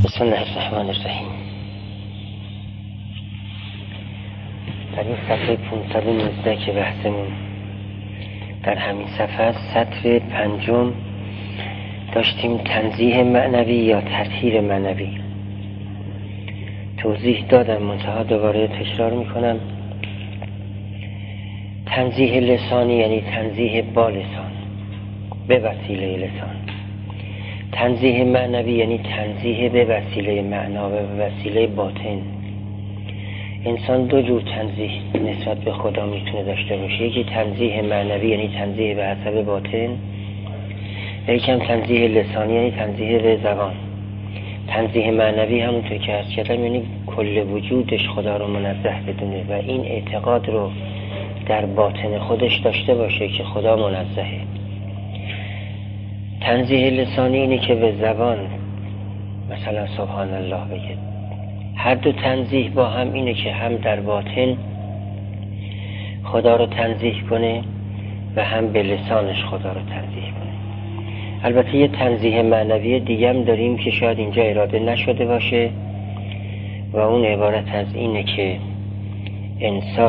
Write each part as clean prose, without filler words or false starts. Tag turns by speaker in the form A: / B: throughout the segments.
A: بسم الله الرحمن الرحیم. در این صفحه 519 که بحثمون در همین صفحه است، سطر 5 داشتیم تنزیه معنوی یا تطهیر معنوی. توضیح دادم، منتها دوباره تکرار میکنم. تنزیه لسانی یعنی تنزیه با لسان، به وسیله لسان. تنزیه معنوی یعنی تنزیه به وسیله معنا و به وسیله باطن. انسان دو جور تنزیه نسبت به خدا میتونه داشته باشه. یکی تنزیه معنوی یعنی تنزیه به حسب باطن، و یکی هم تنزیه لسانی یعنی تنزیه به زبان. تنزیه معنوی همونطور که عرض کردم یعنی کل وجودش خدا رو منزه بدونه و این اعتقاد رو در باطن خودش داشته باشه که خدا منزهه. تنزیه لسانی اینه که به زبان مثلا سبحان الله بگه. هر دو تنزیه با هم اینه که هم در باطن خدا رو تنزیه کنه و هم به لسانش خدا رو تنزیه کنه. البته یه تنزیه معنوی دیگه هم داریم که شاید اینجا اراده نشده باشه و اون عبارت از اینه که انسان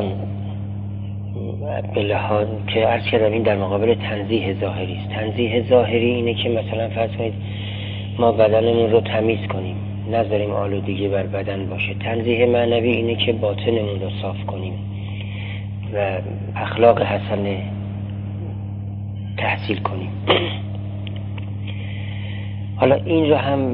A: به لحاظ که عرض کردم این در مقابل تنزیه ظاهری است. تنزیه ظاهری اینه که مثلا فرض کنید ما بدنمون رو تمیز کنیم، نذاریم آلودگی بر بدن باشه. تنزیه معنوی اینه که باطنمون رو صاف کنیم و اخلاق حسنه تحصیل کنیم. حالا این رو هم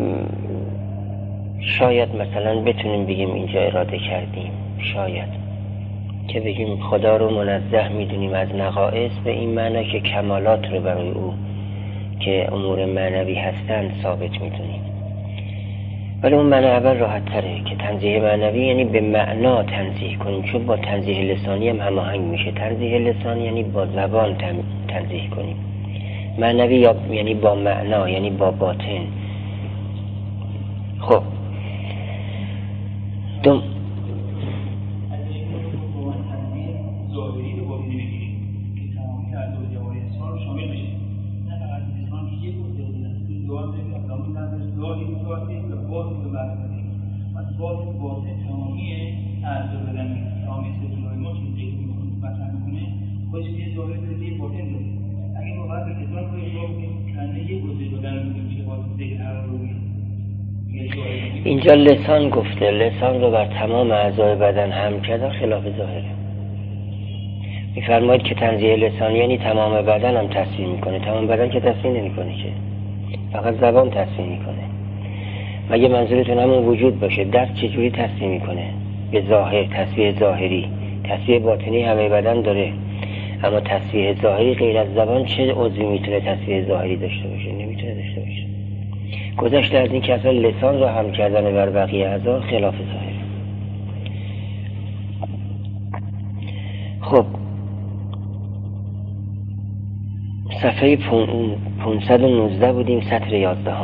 A: شاید مثلا بتونیم بگیم اینجا اراده کردیم، شاید که بگیم خدا رو منزه میدونیم از نقائص، به این معنی که کمالات رو برای او که امور معنوی هستند ثابت میدونیم. ولی اون معنی اول راحت تره که تنزیه معنوی یعنی به معنا تنزیه کنیم، چون با تنزیه لسانی هم هماهنگ میشه. تنزیه لسانی یعنی با زبان تنزیه کنیم، معنوی یعنی با معنا یعنی با باطن. خب اینجا لسان گفته، لسان رو بر تمام اعضای بدن حمل کرده، خلاف ظاهره. میفرماید که تنزیه لسانی یعنی تمام بدن هم تصویر میکنه. تمام بدن که تصویر نمیکنه، که فقط زبان تصویر میکنه. مگه منظورتون همون وجود باشه؟ دست چجوری تصویر میکنه؟ به ظاهر، تصویر ظاهری. تصویر باطنی همه بدن داره، اما تصویر ظاهری غیر از زبان چه عضوی میتونه تصویر ظاهری داشته باشه؟ نمیتونه داشته باشه. گذشته از این که اصلا لسان رو هم کردن بر بقیه اعضا خلاف ظاهر. خب صفحه 519 بودیم، سطر 11.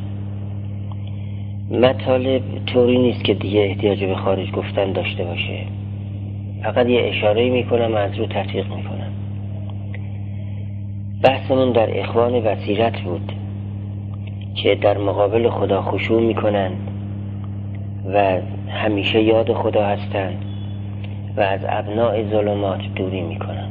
A: مطالب طوری نیست که دیگه احتیاج به خارج گفتن داشته باشه، فقط یه اشاره میکنم و از رو تحقیق میکنم. بحثمون در اخوان بصیرت بود که در مقابل خدا خشوع میکنن و همیشه یاد خدا هستن و از ابناء ظلمات دوری میکنن.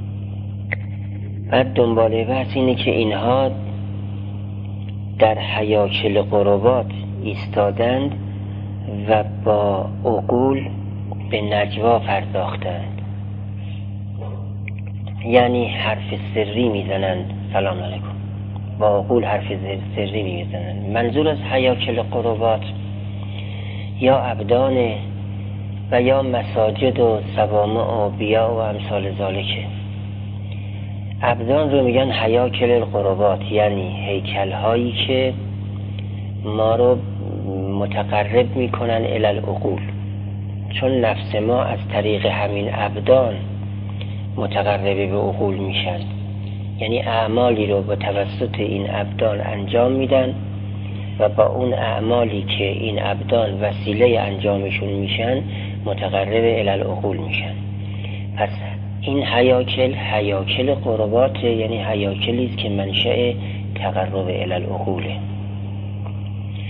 A: بعد دنباله بحث اینه که اینها در حیاکل قربات ایستادند و با عقول به نجوا پرداختند، یعنی حرف سری میزنند. سلام علیکم. با عقول حرف سری میزنند. منظور از حیاکل قربات یا ابدان و یا مساجد و صوامع و بیاع و امثال ذالکه. ابدان رو میگن حیاکل القربات، یعنی هیکل هایی که ما رو متقرب میکنن الی العقول، چون نفس ما از طریق همین ابدان متقرب به عقول میشن. یعنی اعمالی رو به توسط این ابدان انجام میدن و با اون اعمالی که این ابدان وسیله انجامشون میشن متقرب الی العقول میشن. پس این حیاکل قربات یعنی حیاکلی است که منشأ تقرب الی العقوله.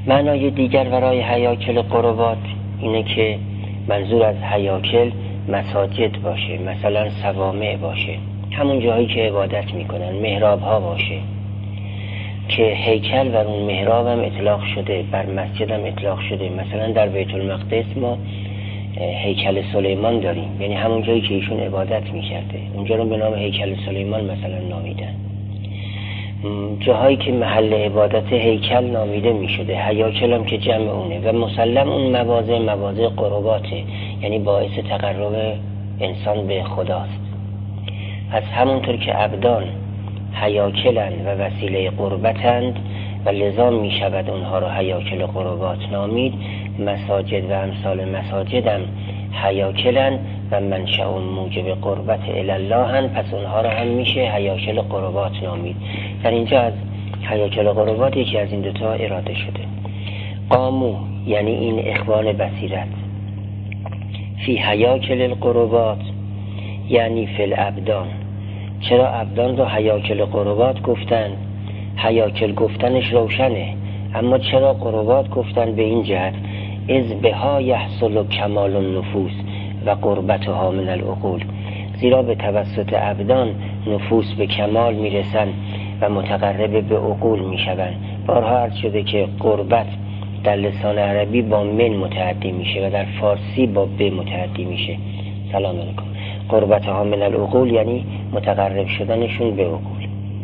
A: معنای دیگر برای هیاکل قربات اینه که منظور از هیاکل مساجد باشه، مثلا صوامع باشه، همون جایی که عبادت میکنن، محراب ها باشه که هیکل بر اون محراب هم اطلاق شده، بر مسجد هم اطلاق شده. مثلا در بیت المقدس ما هیکل سلیمان داریم، یعنی همون جایی که ایشون عبادت میکرده، اونجا رو به نام هیکل سلیمان مثلا نامیدن. جاهایی که محل عبادت هیکل نامیده میشده، هیاکل هم که جمع اونه و مسلم اون مواضع قرباته، یعنی باعث تقرب انسان به خداست. از همونطور که ابدان هیاکلند و وسیله قربتند و لذا می شود اونها رو هیاکل قربات نامید، مساجد و امثال مساجد هم هیاکلند و منشأ موجب قربت الله هم، پس اونها رو هم میشه هیاکل قربات نامید. در اینجا از هیاکل قربات یکی از این دوتا اراده شده. قامو یعنی این اخوان بصیرت، فی هیاکل القربات یعنی فی الابدان. چرا ابدان رو هیاکل قربات گفتن؟ هیاکل گفتنش روشنه، اما چرا قربات گفتن؟ به این جهت اذ بها یحصل کمال النفوس و قربتها من العقول، زیرا به توسط ابدان نفوس به کمال میرسن و متقرب به عقول میشون. بارها عرض شده که قربت در لسان عربی با من متعدی میشه و در فارسی با ب متعدی میشه. سلام علیکم. قربتها من العقول یعنی متقرب شدنشون به عقول.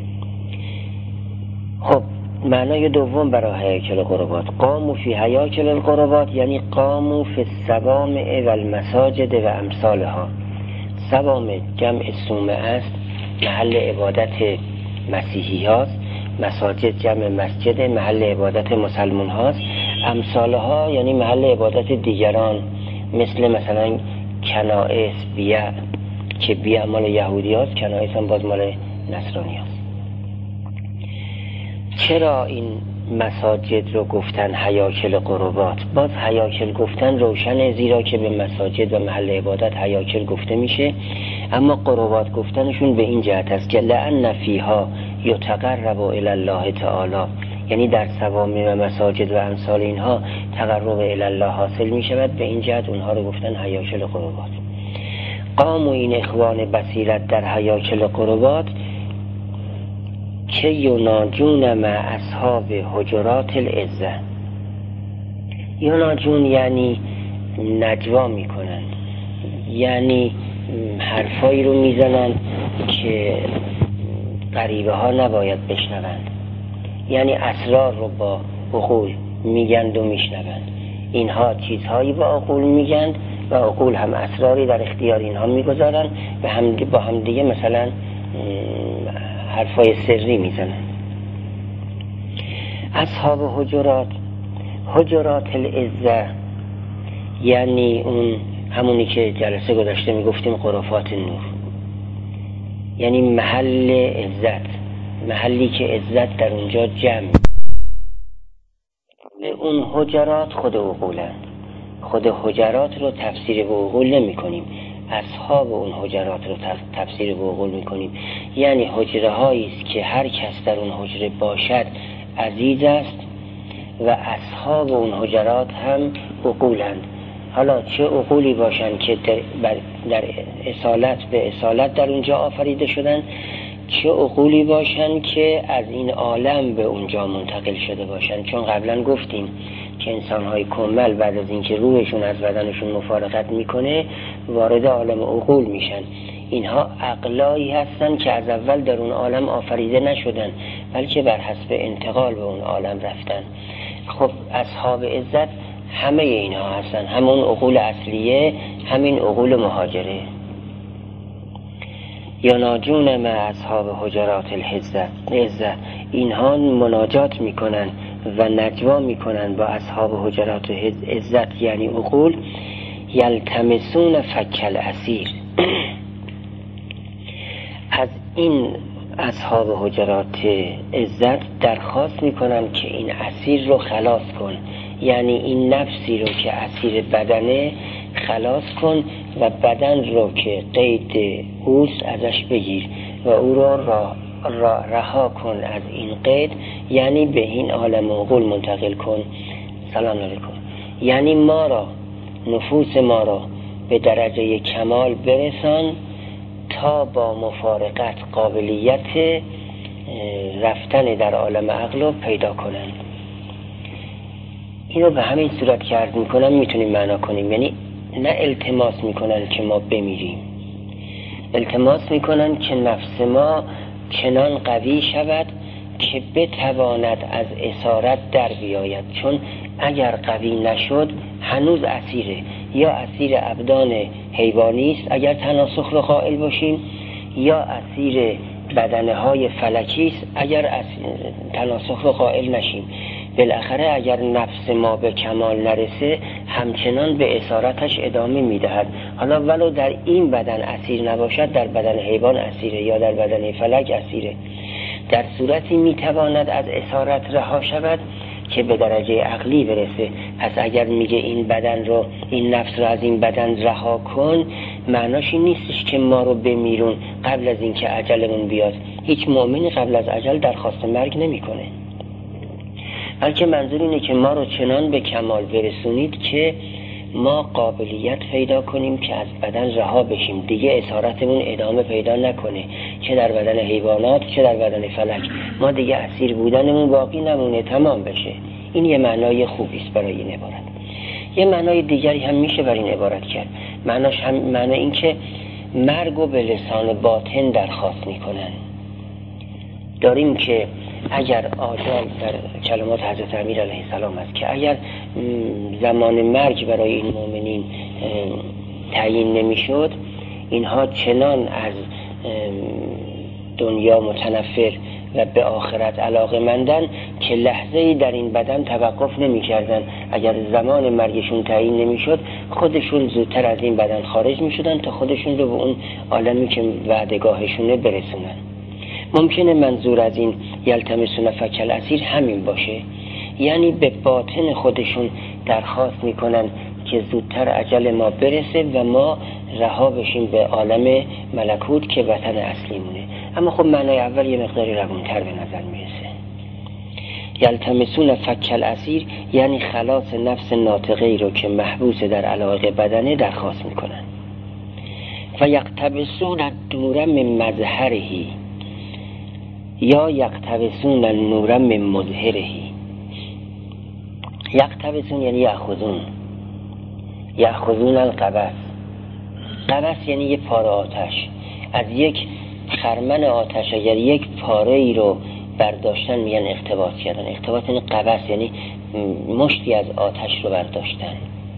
A: خب معنای دوم برای هیاکل قربات، قاموا فی هیاکل القربات یعنی قاموا فی الصوامع و المساجد و امثالها. صوامع جمع صومعه است، محل عبادت مسیحی هاست. مساجد جمع مسجد، محل عبادت مسلمان هاست. امثالها یعنی محل عبادت دیگران، مثلا کنائس، بیع که بیع مال یهودی هاست، کنائس هم باز مال نصرانی هاست. چرا این مساجد رو گفتن هیاکل قربات؟ باز هیاکل گفتن روشنه، زیرا که به مساجد و محل عبادت هیاکل گفته میشه، اما قربات گفتنشون به این جهت است که لأن فیها یتقرب الی الله تعالی، یعنی در صوامع و مساجد و امثال اینها تقرب الی الله حاصل میشود، به این جهت اونها رو گفتن هیاکل قربات. قام و این اخوان بصیرت در هیاکل قربات که یناجون مع اصحاب حجرات العزه. یناجون یعنی نجوا میکنن، یعنی حرفایی رو میزنن که غریبه ها نباید بشنوند، یعنی اسرار رو با عقول میگند و میشنوند. اینها چیزهایی با عقول میگند و عقول هم اسراری در اختیار اینها میگذارن و با هم دیگه مثلا حرفای سری میزنن. اصحاب حجرات العزه یعنی اون همونی که جلسه گذشته میگفتیم خرافات نور، یعنی محل عزت، محلی که عزت در اونجا جمع. اون حجرات خود عقولند، خود حجرات رو تفسیر به عقول نمی کنیم، اصحاب اون حجرات رو تفسیر به عقول می کنیم، یعنی حجره هایی است که هر کس در اون حجره باشد عزیز است و اصحاب اون حجرات هم عقولند. حالا چه عقولی باشند که در اصالت در اونجا آفریده شدن، چه عقولی باشند که از این عالم به اونجا منتقل شده باشند. چون قبلا گفتیم که انسان‌های کمل بعد از اینکه روحشون از بدنشون مفارقت میکنه وارد عالم عقول میشن. اینها عقلایی هستن که از اول در اون عالم آفریده نشدن، بلکه بر حسب انتقال به اون عالم رفتن. خب اصحاب عزت همه اینها هستن، همون عقول اصلیه، همین عقول مهاجره. یناجون مع اصحاب حجرات العزه، اینها مناجات میکنن و نجوا میکنن با اصحاب حجرات عزت یعنی عقول. یلتمسون فک الاسیر، از این اصحاب حجرات عزت درخواست میکنن که این اسیر رو خلاص کن، یعنی این نفسی رو که اسیر بدنه خلاص کن و بدن رو که قید اوست ازش بگیر و او رو را رها کن از این قید، یعنی به این عالم عقول منتقل کن. سلام علیکم. یعنی ما را، نفوس ما را به درجه کمال برسان تا با مفارقت قابلیت رفتن در عالم عقل رو پیدا کنن. اینو به همین صورت که عرض میکنم میتونیم معنا کنیم. یعنی نه التماس میکنن که ما بمیریم، التماس میکنن که نفس ما چنان قوی شود که بتواند از اسارت در بیاید. چون اگر قوی نشد هنوز اسیره، یا اسیر ابدان حیوانی است اگر تناسخ رو قائل باشیم، یا اسیر بدنه های فلکی است اگر تناسخ رو قائل نشیم. بالاخره اگر نفس ما به کمال نرسه همچنان به اسارتش ادامه میدهد. حالا ولو در این بدن اسیر نباشد، در بدن حیوان اسیره یا در بدن فلک اسیره. در صورتی میتواند از اسارت رها شود که به درجه عقلی برسه. پس اگر میگه این بدن رو، این نفس رو از این بدن رها کن، معناش این نیستش که ما رو بمیرون قبل از اینکه اجلمون بیاد. هیچ مؤمنی قبل از اجل درخواست مرگ نمیکنه، بلکه منظور اینه که ما رو چنان به کمال برسونید که ما قابلیت پیدا کنیم که از بدن رها بشیم، دیگه اسارتمون ادامه پیدا نکنه، چه در بدن حیوانات چه در بدن فلک. ما دیگه اسیر بودنمون باقی نمونه، تمام بشه. این یه معنای خوبی است برای این عبارت. یه معنای دیگری هم میشه برای این عبارت کرد. معناش هم معنی این که مرگ و به لسان باطن درخواست میکنن. داریم که اگر آجال در کلمات حضرت امیر علیه السلام است که اگر زمان مرگ برای این مؤمنین تعیین نمیشد، اینها چنان از دنیا متنفر و به آخرت علاقه‌مندن که لحظه‌ای در این بدن توقف نمی‌کردن. اگر زمان مرگشون تعیین نمیشد، خودشون زودتر از این بدن خارج می‌شدن تا خودشون رو به اون عالمی که وعدگاهشونه برسونن. ممکنه منظور از این یلتمسون فک الاسیر همین باشه، یعنی به باطن خودشون درخواست میکنن که زودتر اجل ما برسه و ما رها بشیم به عالم ملکوت که وطن اصلیمونه. اما خب معنای اول یه مقداری روونتر به نظر میرسه. یلتمسون فک الاسیر یعنی خلاص نفس ناطقه‌ای رو که محبوس در علایق بدنه درخواست میکنن. و یقتبسون النور من مظهره یا یقتبسون النور من مظهره. یقتبسون یعنی یأخذون القبس. قبس یعنی یک پاره آتش. از یک خرمن آتش اگر یک پاره ای رو برداشتن میگن اقتباس کردن. اقتباس یعنی قبس، یعنی مشتی از آتش رو برداشتن.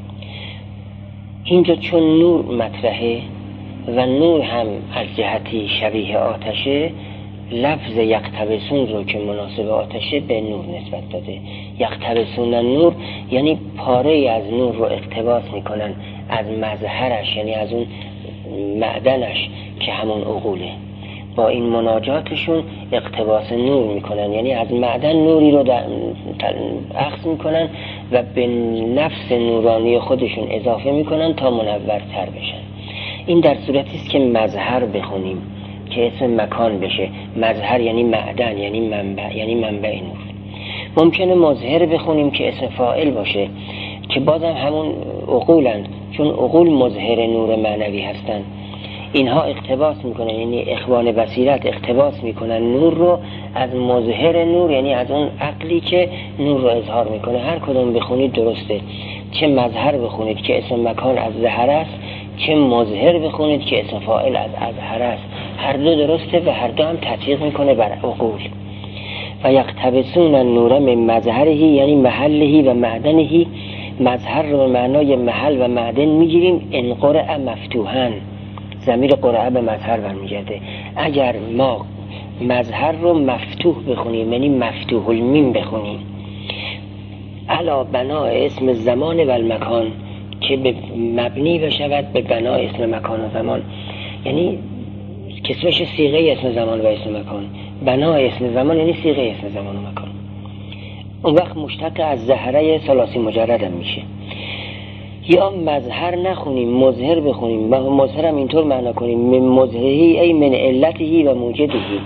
A: اینجا چون نور مطرحه و نور هم از جهتی شبیه آتشه، لفظ یقتبسون رو که مناسب آتشه به نور نسبت داده. یقتبسون النور یعنی پاره از نور رو اقتباس میکنن از مظهرش، یعنی از اون معدنش که همون عقوله. با این مناجاتشون اقتباس نور میکنن، یعنی از معدن نوری رو اخذ میکنن و به نفس نورانی خودشون اضافه میکنن تا منورتر بشن. این در صورتی است که مظهر بخونیم که اسم مکان بشه. مظهر یعنی معدن، یعنی منبع نور. ممکنه مظهر بخونیم که اسم فاعل باشه که بازم همون عقولند، چون عقول مظهر نور معنوی هستن. اینها اقتباس میکنن، یعنی اخوان بصیرت اقتباس میکنن نور رو از مظهر نور، یعنی از اون عقلی که نور رو اظهار میکنه. هر کدوم بخونید درسته. چه مظهر بخونید که اسم مکان از ظهر است، چه مظهر بخونید که اسم فاعل از اظهر است. هر دو درسته و هر دو هم تطبیق میکنه بر عقول. و یقتبسون النور من مظهره یعنی محله و معدنه. مظهر رو به معنای محل و معدن میگیریم. ان قرأ مفتوحن، ضمیر قرأ به مظهر برمیگرده. اگر ما مظهر رو مفتوح بخونیم یعنی مفتوح المیم بخونیم، علا بنا اسم زمان و المکان، که مبنی بشود به بنا اسم مکان و زمان، یعنی کسوش صیغه اسم زمان و اسم مکان. بنا اسم زمان یعنی صیغه اسم زمان و مکان. اون وقت مشتق از ظهره ثلاثی مجرد هم میشه. یا مظهر نخونیم مظهر بخونیم. و مظهر هم اینطور معنا کنیم من مظهری ای من علته و موجده.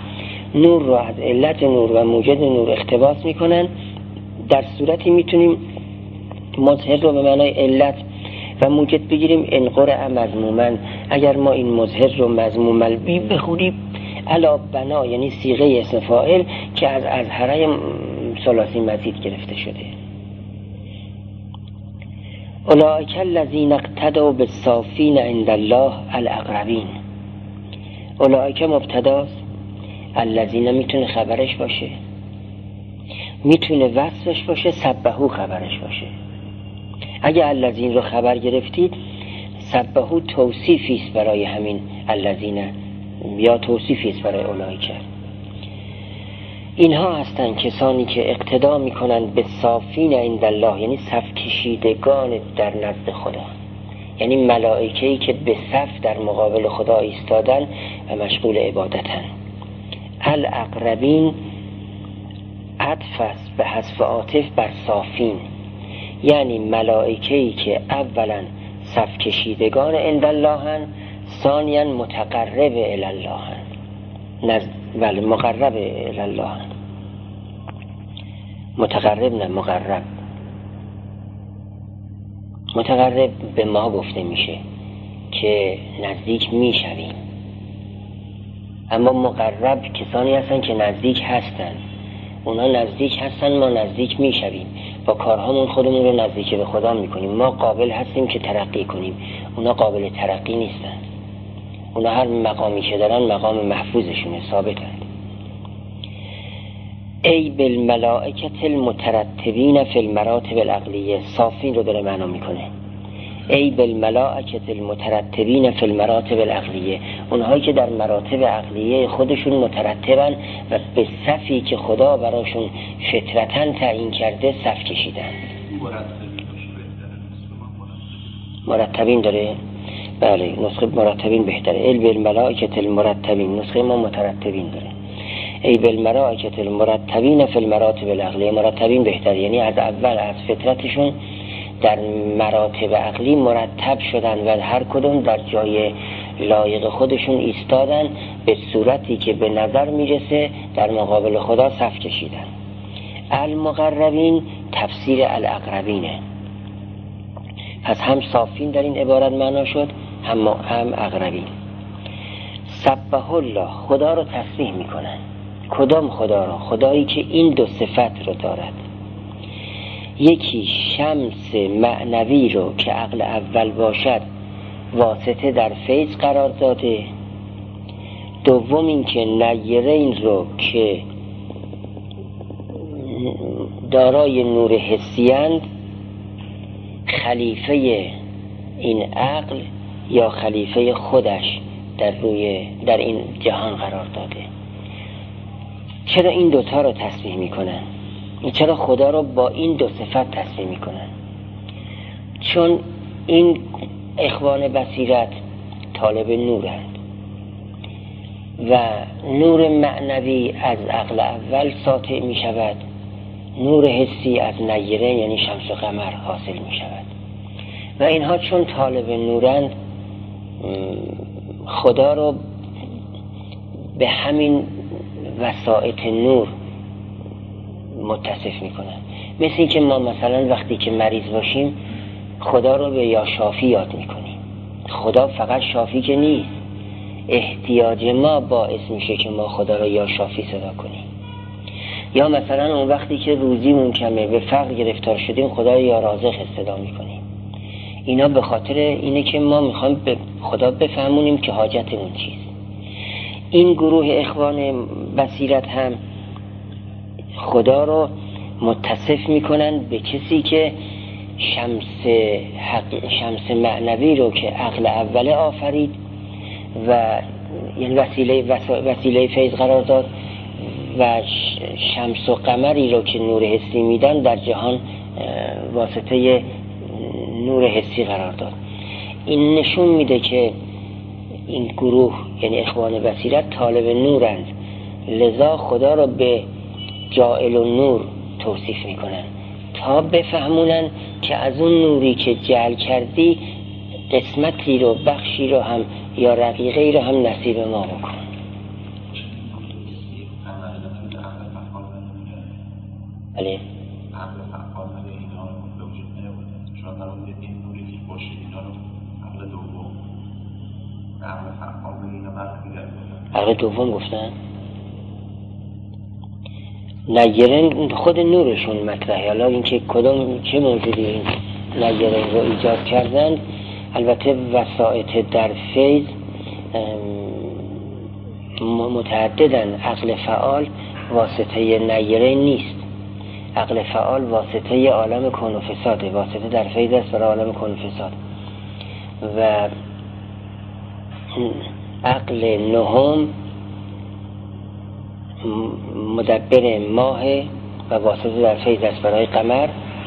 A: نور رو از علت نور و موجد نور اقتباس میکنن. در صورتی میتونیم مظهر رو به معنای علت و موجد بگیریم انقرع مذموما، اگر ما این مظهر رو مذموم البی بخونیم علا بنا، یعنی صیغه اسم فاعل که از اظهره ثلاثی مزید گرفته شده. اولئک الذین اقتدوا بالصافین عند الله الاقربین. اولئک مبتداست، الذین میتونه خبرش باشه، میتونه وصفش باشه، سبحوا خبرش باشه. اگه الذین رو خبر گرفتید، سبحوا توصیفی است برای همین الذین یا توصیفی است برای اولئک. اینها هستند کسانی که اقتدا میکنند به صافین عند الله، یعنی صف کشیدگان در نزد خدا، یعنی ملائکه‌ای که به صف در مقابل خدا ایستادن و مشغول عبادتن. الاقربین عطف است به حذف عاطف بر صافین، یعنی ملائکه‌ای که اولا صف کشیدگان عند الله، ثانیا متقرب الی الله، ولی مقرب الی الله، متقرب نه مقرب. متقرب به ما گفته میشه که نزدیک میشویم، اما مقرب کسانی هستن که نزدیک هستن. اونا نزدیک هستن، ما نزدیک میشویم، با کارهامون خودمون رو نزدیک به خدا میکنیم. ما قابل هستیم که ترقی کنیم، اونا قابل ترقی نیستن. اونا هر مقامی که دارن مقام محفوظشونه، ثابتند. ای بالملائکة المترتبین فی المراتب العقلیه، صافین رو داره معنا میکنه. ای بالملائکة المترتبین فی المراتب العقلیه، اونهایی که در مراتب عقلیه خودشون مترتبن و به صفی که خدا براشون فطرتاً تعیین کرده صف کشیدن. مرتبین داره؟ بله، نسخه مرتبین بهتره. ای بالملائکة المرتبین، نسخه ما مترتبین داره. ای بالملائکة المرتبین فی المراتب العقلیه، مرتبین بهتره، یعنی از اول از فطرتشون در مراتب عقلی مرتب شدن و هر کدوم در جای لایق خودشون ایستادن، به صورتی که به نظر میرسه در مقابل خدا صف کشیدن. المقربین تفسیر الاقربینه. پس هم صافین در این عبارت معنا شد، هم اقربین. سبح الله، خدا رو تسبیح میکنن. کدام خدا رو؟ خدایی که این دو صفت رو دارد. یکی شمس معنوی رو که عقل اول باشد واسطه در فیض قرار داده. دوم این که نیرین رو که دارای نور حسیند خلیفه این عقل یا خلیفه خودش در این جهان قرار داده. چرا این دوتا رو تسبیح میکنن؟ چرا خدا رو با این دو صفت تسبیح میکنن؟ چون این اخوان بصیرت طالب نورند و نور معنوی از عقل اول ساطع می شود، نور حسی از نیره یعنی شمس و قمر حاصل می شود و اینها چون طالب نورند خدا رو به همین وسائط نور متصف میکنن. مثل این که ما مثلا وقتی که مریض باشیم خدا رو به یا شافی یاد میکنیم. خدا فقط شافی که نیست، احتیاج ما باعث میشه که ما خدا رو یا شافی صدا کنیم. یا مثلا اون وقتی که روزیمون کمه، به فقر گرفتار شدیم، خدا رو یا رازق صدا میکنیم. اینا به خاطر اینه که ما میخوایم به خدا بفهمونیم که حاجتمون چیست. این گروه اخوان بصیرت هم خدا رو متصف میکنن به کسی که شمس معنوی رو که عقل اوله آفرید و یعنی وسیله فیض قرار داد و شمس و قمری رو که نور حسی میدن در جهان واسطه نور حسی قرار داد. این نشون میده که این گروه یعنی اخوان بصیرت طالب نورند، لذا خدا رو به جاعل و نور توصیف میکنن تا بفهمونن که از اون نوری که جعل کردی قسمتی رو، بخشی رو هم یا رقیقی رو هم نصیب ما بکن.
B: فرمودید این نوری که خورشید اینا رو عقل دوم عقل فعال اینا
A: عقل دوم گفتن. نیرن خود نورشون مطرحه. حالا اینکه کدوم چه موجودی این نیرن رو ایجاد کردن، البته وسائط در فیض متعددن. عقل فعال واسطه نیرن نیست. عقل فعال واسطه عالم کون و فساده، واسطه در فیض است برای عالم کون و فساد. و عقل نهم مدبر ماه و واسطه در فیض است برای قمر.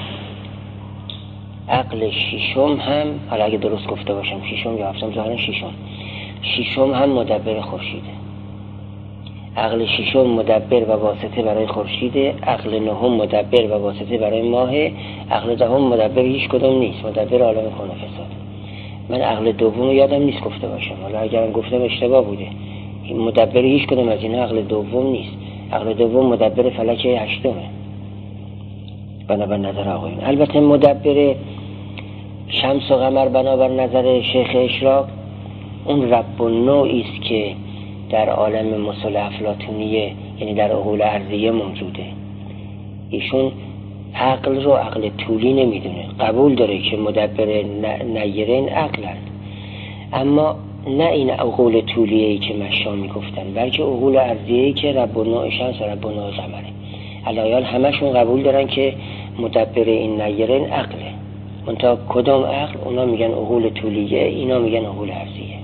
A: عقل ششم هم، حالا اگه درست گفته باشم ششم یا هفتم، ظاهرا ششم هم مدبر خورشیده. عقل ششم مدبر و واسطه برای خورشیده، عقل نهم مدبر و واسطه برای ماه، عقل دهم مدبر هیچ کدوم نیست، مدبر عالم کون و فساد. من عقل دوم رو یادم نیست گفته باشم، حالا اگرم گفتم اشتباه بوده. این مدبر هیچ کدوم از اینا عقل دوم نیست. عقل دوم مدبر فلک هشتمه بنابر نظر آقایون. البته مدبر شمس و قمر بنابر نظر شیخ اشراق اون رب النوعی است که در عالم مثل افلاطونیه، یعنی در عقول ارضیه موجوده. ایشون عقل رو عقل طولی نمیدونه، قبول داره که مدبر نیرین عقلن، اما نه این عقول طولیه‌ای که مشا میگفتن، بلکه عقول ارضیه‌ای که رب النوع شمس و رب النوع قمره. علایال همشون قبول دارن که مدبر این نیرین عقله. منتها کدام عقل؟ اونا میگن عقول طولیه، اینا میگن عقول ارضیه.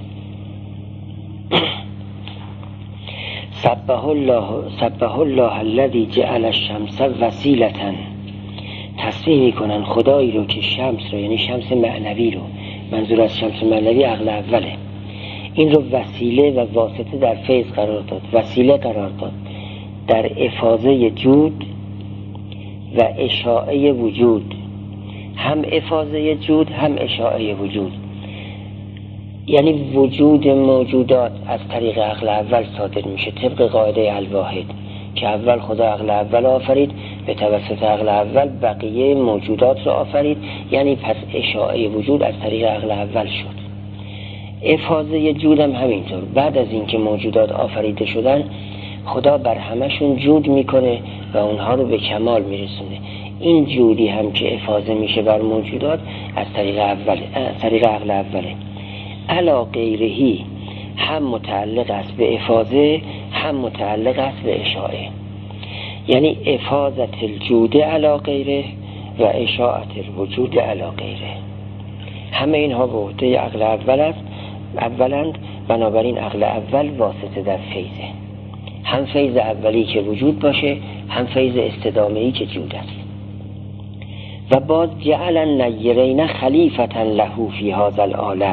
A: سبح الله الذی جعل الشمس وسیلةً. تسبیح میکنن خدایی رو که شمس رو، یعنی شمس معنوی رو، منظور از شمس معنوی عقل اوله، این رو وسیله و واسطه در فیض قرار داد، وسیله قرار داد در افاضه جود و اشاعه وجود. هم افاضه جود هم اشاعه وجود، یعنی وجود موجودات از طریق عقل اول صادر میشه طبق قاعده الواحد که اول خدا عقل اول آفرید، به توسط عقل اول بقیه موجودات رو آفرید، یعنی پس اشاعه وجود از طریق عقل اول شد. افاضه جود هم همینطور، بعد از اینکه موجودات آفریده شدن خدا بر همشون جود میکنه و اونها رو به کمال میرسونه. این جودی هم که افاضه میشه بر موجودات از طریق عقل اوله. علا غیرهی هم متعلق است به افاضه هم متعلق است به اشاعه، یعنی افاضت الجود علا غیره و اشاعت الوجود علا غیره. همه اینها به عهده عقل اولند. بنابراین عقل اول واسطه در فیضه، هم فیض اولی که وجود باشه هم فیض استدامه‌ای که جود است. و باز جعل النیرین خلیفة له فی هذا العالم.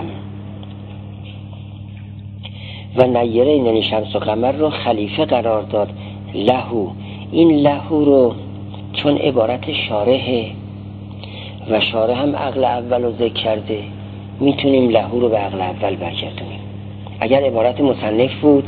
A: و نیرین یعنی شمس و قمر رو خلیفه قرار داد. لهو، این لهو رو چون عبارت شارحه و شارح هم عقل اول رو ذکر کرده، میتونیم لهو رو به عقل اول برگردونیم. اگر عبارت مصنف بود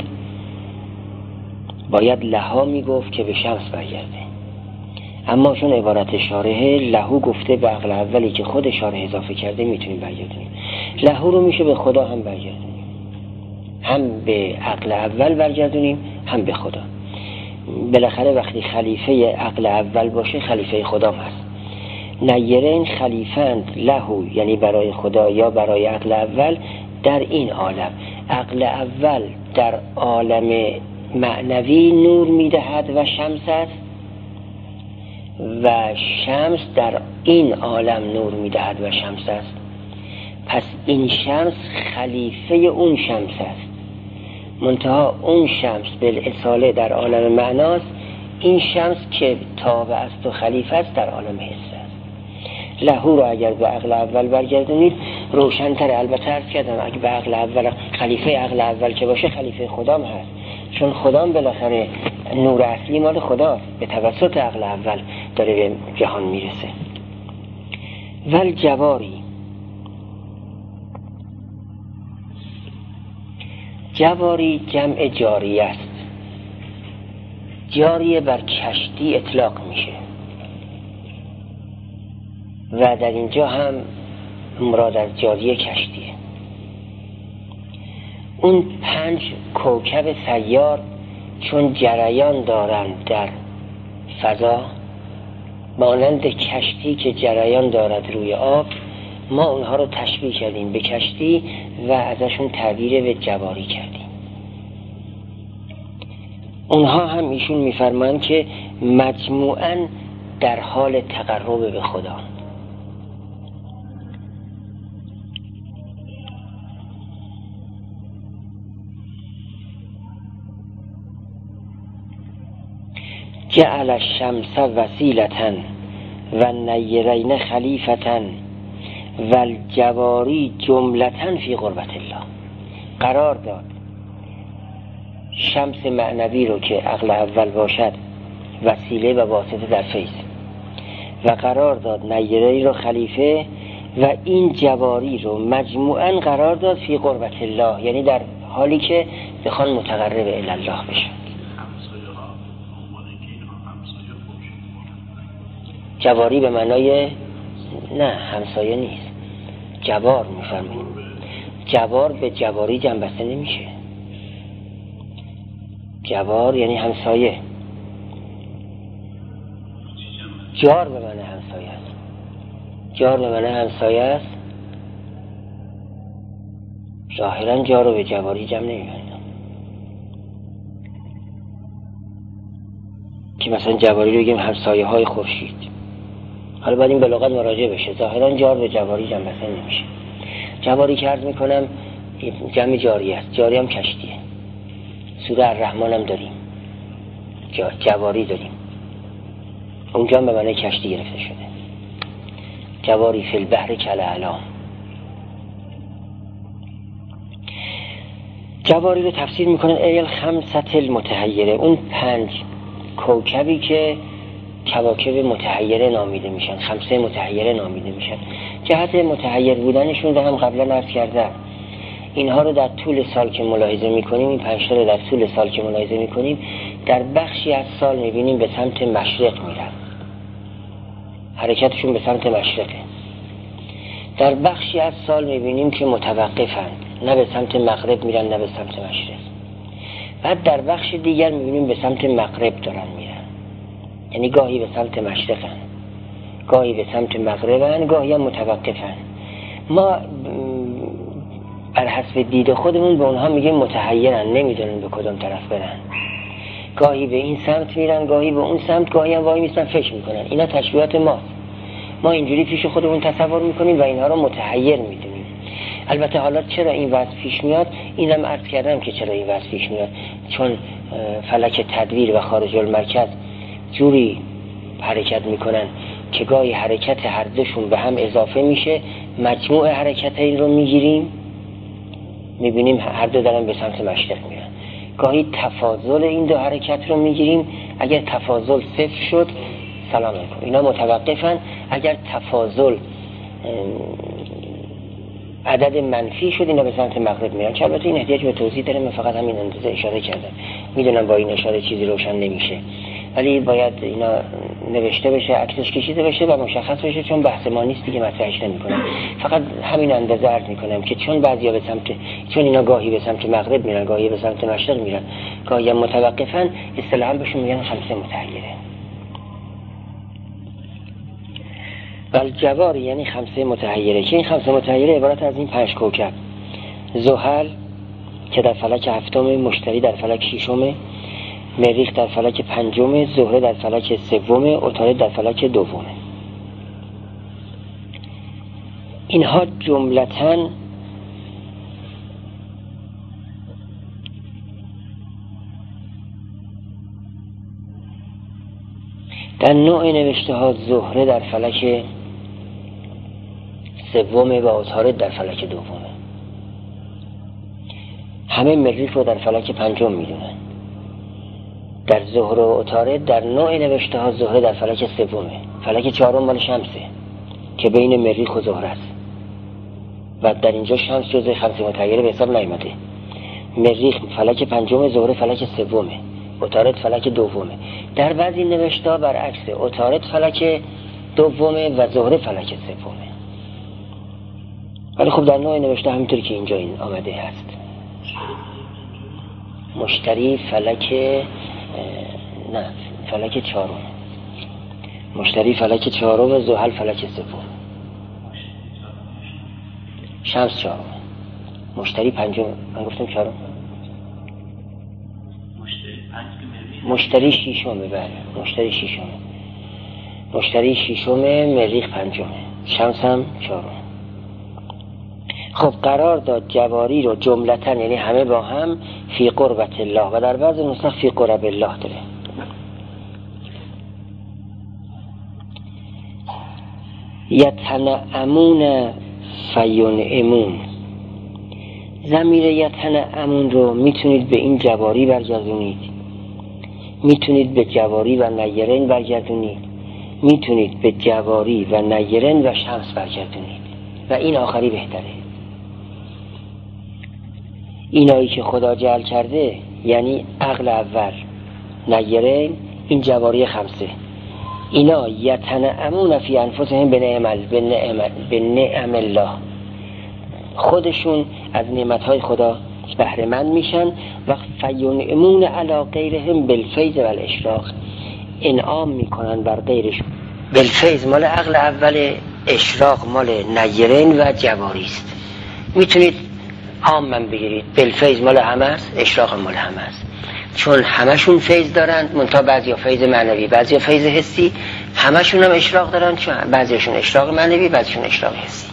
A: باید لها میگفت که به شمس برگرده، اما چون عبارت شارحه لهو گفته به عقل اولی که خود شارح اضافه کرده، میتونیم برگردونیم. لهو رو میشه به خدا هم برگردونیم، هم به عقل اول برگردونیم هم به خدا. بالاخره وقتی خلیفه عقل اول باشه خلیفه خدا هم هست. نیرین خلیفند لهو، یعنی برای خدا یا برای عقل اول در این عالم. عقل اول در عالم معنوی نور میدهد و شمس است و شمس در این عالم نور میدهد و شمس است. پس این شمس خلیفه اون شمس است، منتها اون شمس بالاصاله در عالم معناست، این شمس که تابع است و خلیفه است در عالم حس است. لهو رو اگر به عقل اول برگردونید روشن‌تر. البته عرض کردم اگه به عقل اول، خلیفه عقل اول که باشه خلیفه خدام هست، چون خدام بالاخره نور اصلی مال خداست، به توسط عقل اول داره به جهان میرسه. ول جواری جمع جاریه است. جاریه بر کشتی اطلاق میشه و در اینجا هم مراد از جاری کشتیه. اون 5 کوکب سیار چون جریان دارند در فضا، مانند کشتی که جریان دارد روی آب، ما اونها رو تشبیه کردیم به کشتی و ازشون تعبیر به جواری کردیم. اونها هم ایشون میفرمایند که مجموعاً در حال تقرب به خدا. جعل الشمس وسیلة و النیرین خلیفة و الجواری جملة فی قربت الله. قرار داد شمس معنوی رو که عقل اول باشد وسیله و واسطه در فیض، و قرار داد نیرین رو خلیفه، و این جواری رو مجموعاً قرار داد فی قربت الله، یعنی در حالی که بخوان متقرب الی الله بشن. جواری به معنای نه همسایه نیست، جوار میفرماییم. جوار به جواری جمع بسته نمیشه. جوار یعنی همسایه. جار به معنی همسایه است. جار به معنی همسایه است. ظاهرا جار رو به جواری جمع نمی‌کنیم که مثلا جواری رو بگیم همسایه های خورشید. حالا باید این به لغت مراجعه بشه. ظاهرا جار به جواری جمع بسته نمیشه. جواری که عرض میکنم جمع جاری است. جاری هم کشتیه. سوره الرحمن هم داریم، جواری داریم، اونجا هم به معنی کشتی گرفته شده. جواری فی البحر کالاعلام. جواری رو تفسیر میکنن ای الخمسة المتحیره، اون 5 کوکبی که کواکب متحیره نامیده میشن، خمسه متحیره نامیده میشن. جهت متحیر بودنشون رو هم قبلا عرض کردم. اینها رو در طول سال که ملاحظه میکنیم، این 5 تا رو در طول سال که ملاحظه میکنیم، در بخشی از سال میبینیم به سمت مشرق میرن، حرکتشون به سمت مشرقه. در بخشی از سال میبینیم که متوقفن، نه به سمت مغرب میرن نه به سمت مشرق. بعد در بخش دیگر میبینیم به سمت مغرب دارن میرن، یعنی گاهی به سمت مشرقن، گاهی به سمت مغربن، گاهی هم متوقفن. ما بر حسب دید خودمون به اونها میگیم متحیرن، نمیدونن به کدام طرف برن. گاهی به این سمت میرن، گاهی به اون سمت، گاهی هم وای میستن فکر میکنن. اینا تشبیهات ماست. ما اینجوری پیش خودمون تصور میکنیم و اینها رو متحیر میدونیم. البته حالا چرا این وضع پیش میاد؟ اینم عرض کردم که چرا این وضع پیش میاد. چون فلک تدویر و خارج المرکز جوری حرکت میکنن که گاهی حرکت هر دوشون به هم اضافه میشه، مجموع حرکت این رو میگیریم، میبینیم هر دو دارن به سمت مشرق میرن. گاهی تفاضل این دو حرکت رو میگیریم، اگر تفاضل صفر شد سلام علیکم، اینا متوقفن. اگر تفاضل عدد منفی شد اینا به سمت مغرب میرن، که البته این احتیاج به توضیح داره، من فقط همین اندازه اشاره کردم. میدونم با این اشاره چیزی روشن نمیشه، ولی باید اینا نوشته بشه، عکسش کشیده بشه و مشخص بشه، چون بحث ما نیست دیگه، مطرحش نمی‌کنم. فقط همین اندازه عرض می‌کنم که چون بعضیا به سمت، چون اینا گاهی به سمت مغرب میرن، گاهی به سمت مشرق میرن، گاهی هم متوقفن، اصطلاحاً بهشون میگن خمسه متحیره. والجوار یعنی خمسه متحیره، که این خمسه متحیره عبارت از این 5 کوکب: زحل که در فلک هفتم، مشتری در فلک ششم، مریخ در فلک پنجم، زهره در فلک سوم، عطارد در فلک دوم. اینها جملتاً در نوع نوشته ها زهره در فلک سوم و عطارد در فلک دومه. همه مریخ رو در فلک پنجم میدونن. در زهره و عطارد در نوع نوشته ها زهره در فلک سومه. فلک چهارم مال شمسه که بین مریخ و زهره است و در اینجا شمس جزء خمسه متحیره به حساب نیامده. مریخ فلک پنجم، زهره فلک سومه، عطارد فلک دومه. در بعضی نوشته ها برعکسه، عطارد فلک دومه و زهره فلک سومه. ولی خب در نوع نوشته همینطور که اینجا این آمده هست. مشتری فلک فلک چهارم، مشتری فلک چهارم، زحل فلک سوم، شمس چهارم، مشتری پنجم. من گفتم چهارم، مشتری ششمه. بله مشتری ششمه، مشتری ششمه، مریخ پنجمه، شمس هم چهارم. خب قرار داد جواری رو جملتاً یعنی همه با هم فی قربت الله و در بعض نسخ فی قرب الله داره. یتنعمون فینعمون، ضمیر یتنعمون رو میتونید به این جواری برگردونید، میتونید به جواری و نیرین برگردونید، میتونید به جواری و نیرین و شمس برگردونید و این آخری بهتره. اینایی که خدا جعل کرده یعنی عقل اول، نیرین، این جواری خمسه، اینا یتنعمون فی انفسهم به نعم الله، خودشون از نعمتهای خدا بهره مند میشن و فینعمون علی غیرهم بالفیض و الاشراق، انعام میکنن بر غیرشون. بالفیض مال عقل اول، اشراق مال نیرین و جواری است. میتونید عام من بگیرید، بالفیض مال همه است، اشراق مال همه است، چون همشون فیض دارند، منتها بعضیا فیض معنوی، بعضیا فیض حسی، همشون هم اشراق دارن، چون بعضیشون اشراق معنوی، بعضیشون اشراق حسی.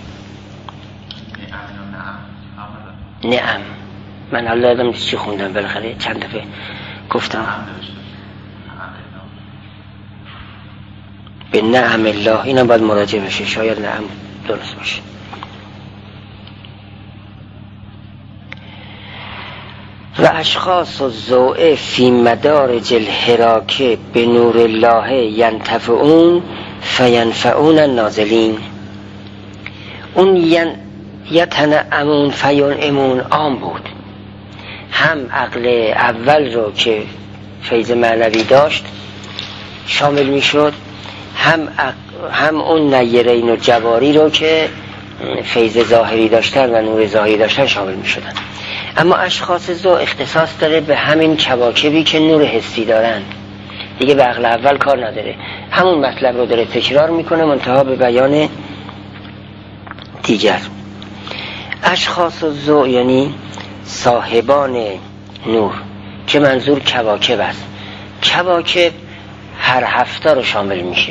A: نعم من حالا یادم نیست چی خوندم، بالاخره چند دفعه گفتم به نعم الله، اینم باید مراجعه بشه، شاید نعم درست باشه. و اشخاص الضوء فی مدارج الحراک به نور الله ینتفعون فینفعون النازلین. اون یتنعمون فینعمون عام بود، هم عقل اول رو که فیض معنوی داشت شامل می شد، هم اون نیرین و جواری رو که فیض ظاهری داشتن و نور ظاهری داشتن شامل می شدن. اما اشخاص ضوء اختصاص داره به همین کواکبی که نور حسی دارن، دیگه به عقل اول کار نداره، همون مطلب رو داره تکرار میکنه منتها به بیان دیگر. اشخاص ضوء یعنی صاحبان نور که منظور کواکب است. کواکب هر هفته رو شامل میشه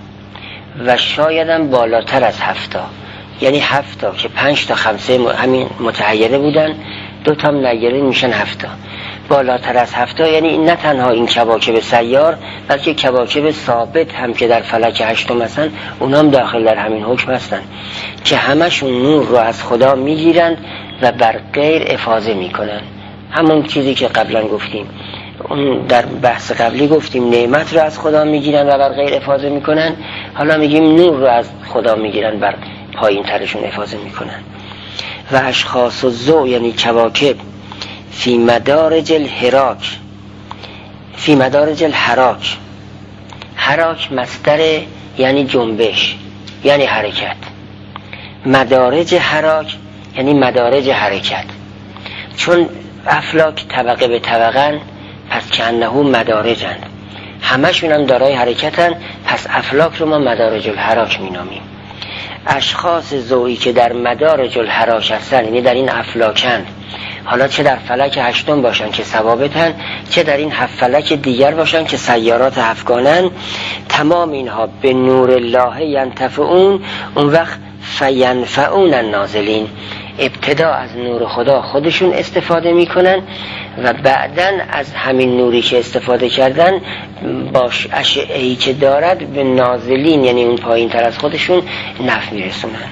A: و شاید هم بالاتر از هفته، یعنی هفته که 5 تا 5 همین متحیره بودن، 2 تا نیرین میشن 7. بالاتر از 7 یعنی نه تنها این کواکب سیار بلکه کواکب ثابت هم که در فلک 8 هستن، اونا هم داخل در همین حکم هستن که همشون نور رو از خدا میگیرن و بر غیر افاضه میکنن. همون چیزی که قبلا گفتیم، اون در بحث قبلی گفتیم نعمت رو از خدا میگیرن و بر غیر افاضه میکنن، حالا میگیم نور رو از خدا میگیرن بر پایین ترشون افاضه میکنن. و اشخاص الضوء یعنی کواکب فی مدارج الحراک، فی مدارج الحراک، حراک مصدر یعنی جنبش یعنی حرکت، مدارج حراک یعنی مدارج حرکت، چون افلاک طبقه به طبقن پس کانه مدارجن، همشون هم دارای حرکتن، پس افلاک رو ما مدارج الحراک مینامیم. اشخاص ضوئی که در مدارج الحراک هستن یعنی در این افلاکن، حالا چه در فلک 8 باشن که ثوابتن، چه در این 7 فلک دیگر باشن که سیارات هفتگانن، تمام اینها به نور الله ینتفعون، اون وقت فینفعون النازلین، ابتدا از نور خدا خودشون استفاده میکنن و بعدن از همین نوری که استفاده کردن باش اشعه‌ای که دارد به نازلین یعنی اون پایین تر از خودشون نفع میرسونن.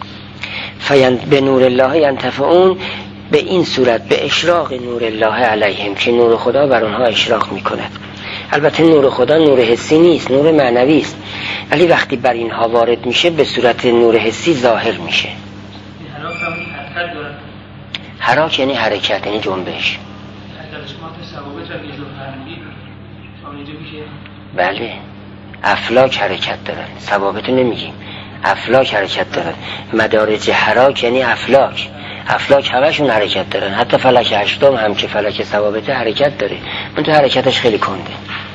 A: به نور الله ینتفعون، به این صورت به اشراق نور الله علیهم که نور خدا بر اونها اشراق میکند. البته نور خدا نور حسی نیست، نور معنوی است، ولی وقتی بر اینها وارد میشه به صورت نور حسی ظاهر میشه. حراک یعنی حرکت یعنی جنبش. بله افلاک حرکت دارن، ثوابت نمیگیم، افلاک حرکت دارن. مدارج حراک یعنی افلاک همشون حرکت دارن، حتی فلک هشتم هم که فلک ثوابته حرکت داره، اون تو حرکتش خیلی کنده.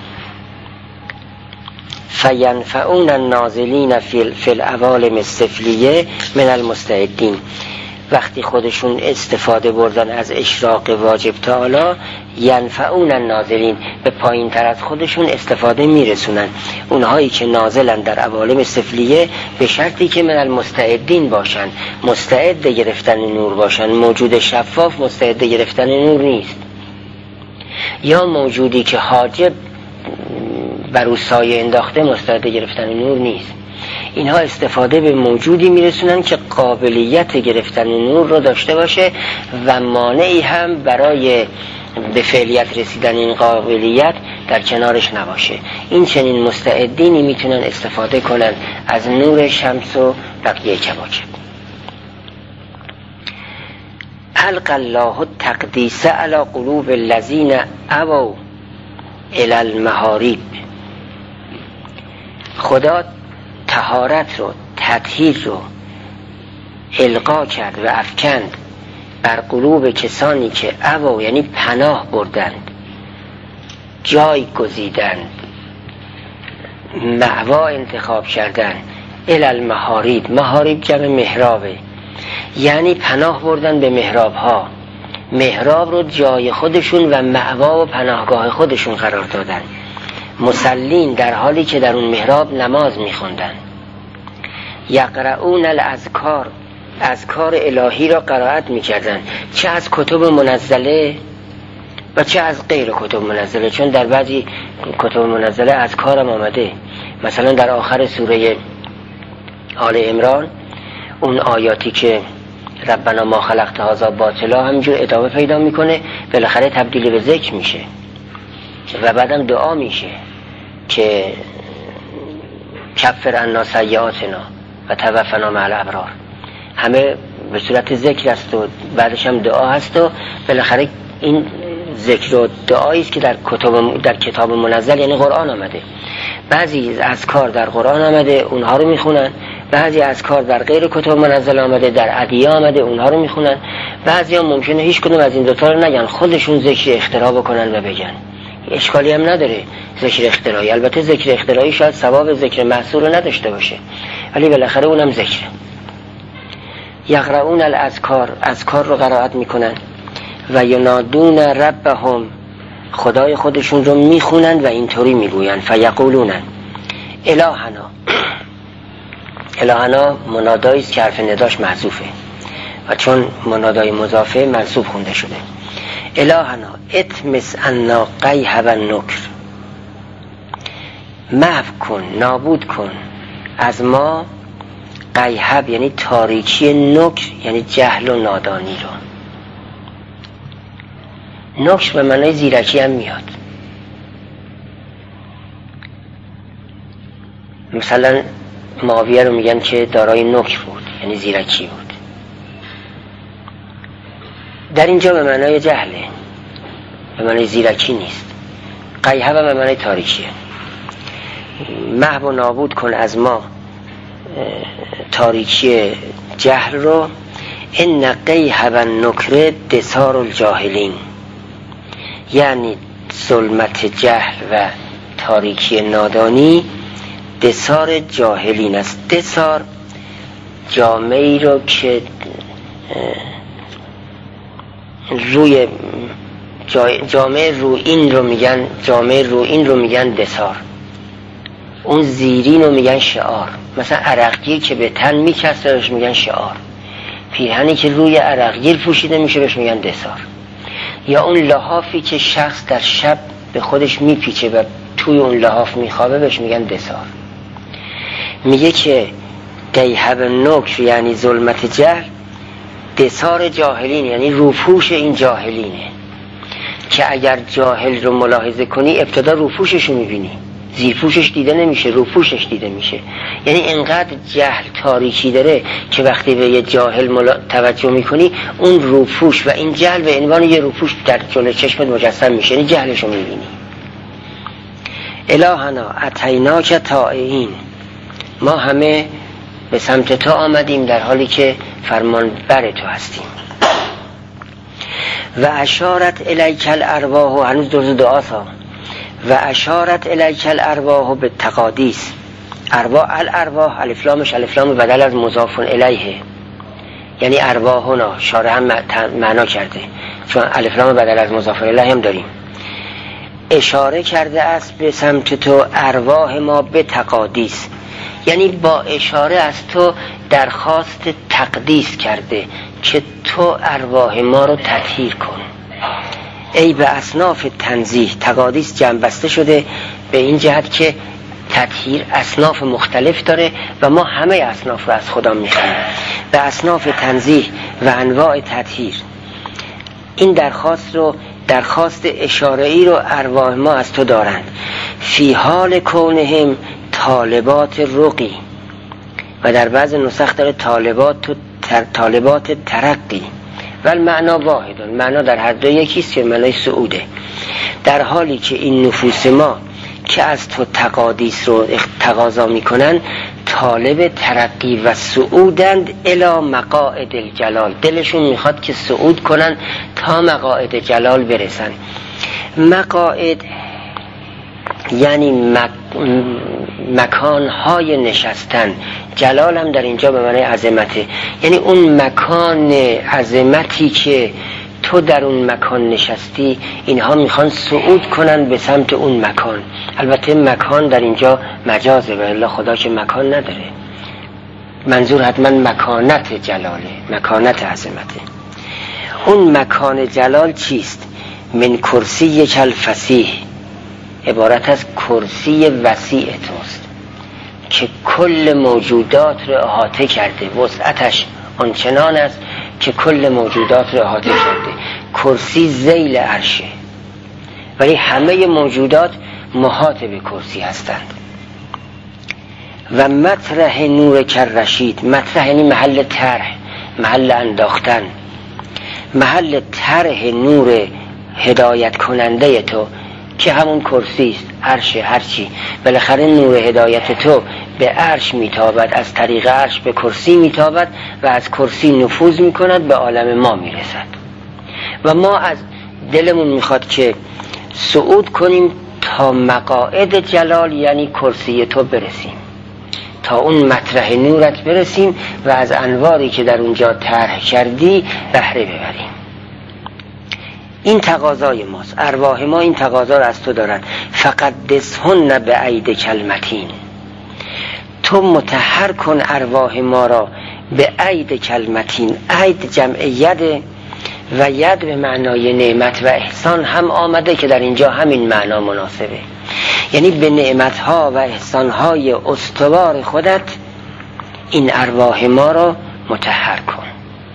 A: فینفعون النازلین فی العوالم السفلیه من المستعدین. وقتی خودشون استفاده بردن از اشراق واجب تعالی، ینفعون النازلین، به پایین تر از خودشون استفاده میرسونن. اونهایی که نازلن در عوالم سفلیه به شرطی که من المستعدین باشن، مستعد گرفتن نور باشن. موجود شفاف مستعد گرفتن نور نیست، یا موجودی که حاجب بر او سایه انداخته مستعد گرفتن نور نیست. اینها استفاده به موجودی میرسونن که قابلیت گرفتن نور رو داشته باشه و مانعی هم برای به فعلیت رسیدن این قابلیت در کنارش نباشه. این چنین مستعدینی میتونن استفاده کنن از نور شمس و بقیه کواکب. القى الله التقدیس علی قلوب الذین ابوا الی المحارب. خدا طهارت رو، تطهیر رو القا کرد و افکند بر قلوب کسانی که ابوا یعنی پناه بردند، جای گزیدند، مأوا انتخاب کردند. الی المحارب، محارب جمع محرابه، یعنی پناه بردن به محراب ها. محراب رو جای خودشون و مأوا و پناهگاه خودشون قرار دادن. مصلین، در حالی که در اون محراب نماز میخوندن. یقرؤون الاذکار، اذکار الهی را قرائت میکردن، چه از کتب منزله و چه از غیر کتب منزله، چون در بعضی کتب منزله اذکارم آمده. مثلا در آخر سوره آل عمران اون آیاتی که ربنا ما خلقت هذا باطلا همینجور ادامه پیدا میکنه، بالاخره تبدیل به ذکر میشه و بعدم دعا میشه که کفر عنا سیئاتنا و توفنا مع الابرار. همه به صورت ذکر است و بعدش هم دعا هست و بالاخره این ذکر و دعایی است که در کتاب منزل یعنی قرآن آمده. بعضی اذکار در قرآن آمده اونها رو میخونن، بعضی اذکار در غیر کتاب منزل آمده، در ادعیه آمده اونها رو میخونن. بعضی هم ممکنه هیچ کدوم از این دوتا رو نگن، خودشون ذکر اختراع بکنن و بگن. اشکالی هم نداره ذکر اختراعی. البته ذکر اختراعی شاید ثواب ذکر محصور رو نداشته باشه، ولی بالاخره اونم ذکره. یقرؤون الاذکار، اذکار رو قرائت میکنن. و ینادون ربهم، خدای خودشون رو میخونن و اینطوری میگوین فیقولون الهنا. الهنا منادایی است که حرف نداش محذوفه و چون منادای مضافه منصوب خونده شده. الهنا اتمس عنا قیحب النکر، محو کن، نابود کن از ما قیحب یعنی تاریکی، نکر یعنی جهل و نادانی رو. نکر به معنای زیرکی هم میاد. مثلا معاویه رو میگن که دارای نکر بود، یعنی زیرکی بود. در اینجا به معنای جهله، به معنای زیرکی نیست. قیحب به معنای تاریکیه. محو و نابود کن از ما تاریکی جهل رو. ان قیحب النکر دثار الجاهلین، یعنی ظلمت جهل و تاریکی نادانی دثار جاهلین است. دثار جامعی رو که روی جامعه روئین رو میگن، جامعه روئین رو میگن دثار. اون زیرین رو میگن شعار. مثلا عرقگیر که به تن میکسه بهش میگن شعار. پیرهنی که روی عرقگیر پوشیده میشه بهش میگن دثار. یا اون لحافی که شخص در شب به خودش میپیچه و توی اون لحاف میخوابه بهش میگن دثار. میگه که قیحب النکر یعنی ظلمت جهل، دثار جاهلین یعنی روپوش این جاهلینه که اگر جاهل رو ملاحظه کنی ابتدا روپوشش رو میبینی، زیرپوشش دیده نمیشه، روپوشش دیده میشه. یعنی انقدر جهل تاریکی داره که وقتی به یه جاهل توجه میکنی اون روپوش و این جهل به عنوان یه روپوش در جلوی چشمت مجسم میشه، یعنی جهلش رو میبینی. الهنا اتیناک طائعین، ما همه به سمت تو آمدیم در حالی که فرمان بر تو هستیم. و اشارت الیک الارواح، هنوز درست دعاتا، و اشارت الیک الارواح به تقادیس. الارواح الف لامش الف لام بدل از مضاف الیه، یعنی ارواحنا، شارح هم معنا کرده چون الف لام بدل از مضاف الیه هم داریم. اشاره کرده است به سمت تو ارواح ما به تقادیس، یعنی با اشاره از تو درخواست تقدیس کرده که تو ارواح ما رو تطهیر کن. ای به اصناف تنزیه، تقادیس جمع بسته شده به این جهت که تطهیر اصناف مختلف داره و ما همه اصناف رو از خدا میخوایم. به اصناف تنزیه و انواع تطهیر، این درخواست اشاره‌ای رو ارواح ما از تو دارند. فی حال کونهم طالبات رقی، و در بعض نسخ داره طالبات ترقی. ولی معنا واحد، معنا در هر دو یکیست که معنای صعوده. در حالی که این نفوس ما که از تو تقادیس رو تقاضا میکنن طالب ترقی و صعودند الی مقاعد الجلال، دلشون میخواد که صعود کنن تا مقاعد جلال برسن. مقاعد یعنی مکانهای نشستن، جلال هم در اینجا به معنی عظمته، یعنی اون مکان عظمتی که تو در اون مکان نشستی، اینها میخوان صعود کنن به سمت اون مکان. البته مکان در اینجا مجازه، والله خدا که مکان نداره، منظور حتما مکانت جلاله، مکانت عظمته. اون مکان جلال چیست؟ من کرسی کالفسیح، عبارت از کرسی وسیع توست که کل موجودات رو احاطه کرده، وسعتش آنچنان است که کل موجودات رو احاطه کرده. کرسی ذیل عرشه، ولی همه موجودات محاط به کرسی هستند. و مطرح نور کررشید، مطرح یعنی محل طرح، محل انداختن، محل طرح نور هدایت کننده تو که همون کرسی است، عرش، هرچی. بالاخره نور هدایت تو به عرش میتابد، از طریق عرش به کرسی میتابد و از کرسی نفوذ میکند به عالم ما میرسد. و ما از دلمون میخواد که صعود کنیم تا مقاعد جلال یعنی کرسی تو برسیم، تا اون مطرح نورت برسیم و از انواری که در اونجا طرح کردی بهره ببریم. این تقاضای ماست، ارواح ما این تقاضا رو از تو دارن. فقط دسهن به اید کلمتین، تو مطهر کن ارواح ما را به اید کلمتین. اید جمع ید و ید به معنای نعمت و احسان هم آمده که در اینجا همین معنا مناسبه، یعنی به نعمتها و احسانهای استوار خودت این ارواح ما را مطهر کن.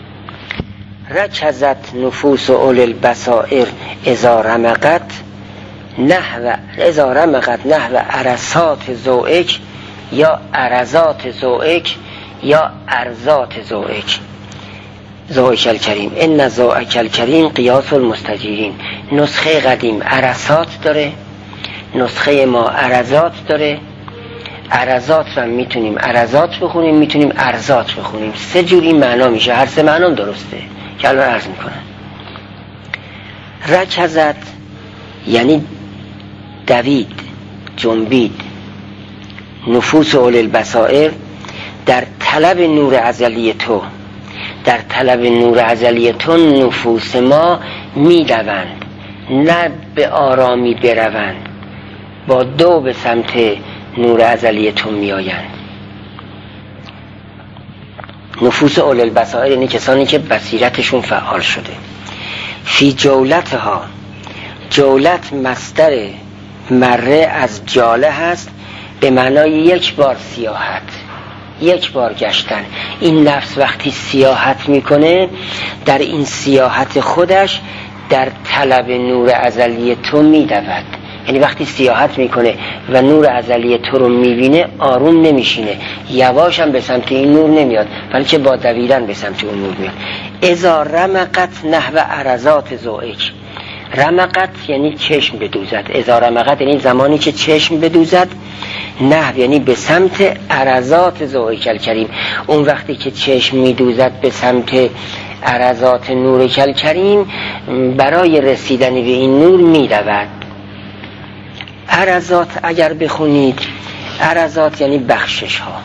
A: رکزت نفوس اول البصائر اذا رمقت نحو عرصات ذوئک، یا عرضات ذوئک یا ارزات ذوئک. ذوئک الکریم، ان ذوئک الکریم قیاس المستجیرین. نسخه قدیم عرصات داره، نسخه ما عرضات داره. عرضات رو میتونیم عرضات بخونیم، میتونیم ارزات بخونیم، سه جور این معنا میشه، هر سه معنا درسته که الان عرض میکنن. رکزت یعنی دوید، جنبید. نفوس اول البصائر در طلب نور ازلی تو، در طلب نور ازلی تو نفوس ما میدوند، نه به آرامی بروند، با دو به سمت نور ازلی تو میآیند. نفوس اول البصائر یعنی کسانی که بصیرتشون فعال شده. فی جولتها، جولت مصدر مره از جاله هست، به معنای یک بار سیاحت، یک بار گشتن. این نفس وقتی سیاحت میکنه، در این سیاحت خودش در طلب نور ازلی تو میدود. یعنی وقتی سیاحت میکنه و نور ازلی تو رو میبینه آروم نمیشینه، یواش هم به سمت این نور نمیاد، بلکه با دویدن به سمت اون نور میاد. اذا رمقت نحو عرضات ذوئک، رمقت یعنی چشم بدوزد، اذا رمقت یعنی زمانی که چشم بدوزد نحو یعنی به سمت عرضات ذوقک الکریم. اون وقتی که چشم میدوزد به سمت عرضات نورک الکریم، برای رسیدن به این نور میدود. عرضات اگر بخونید، عرضات یعنی بخشش ها.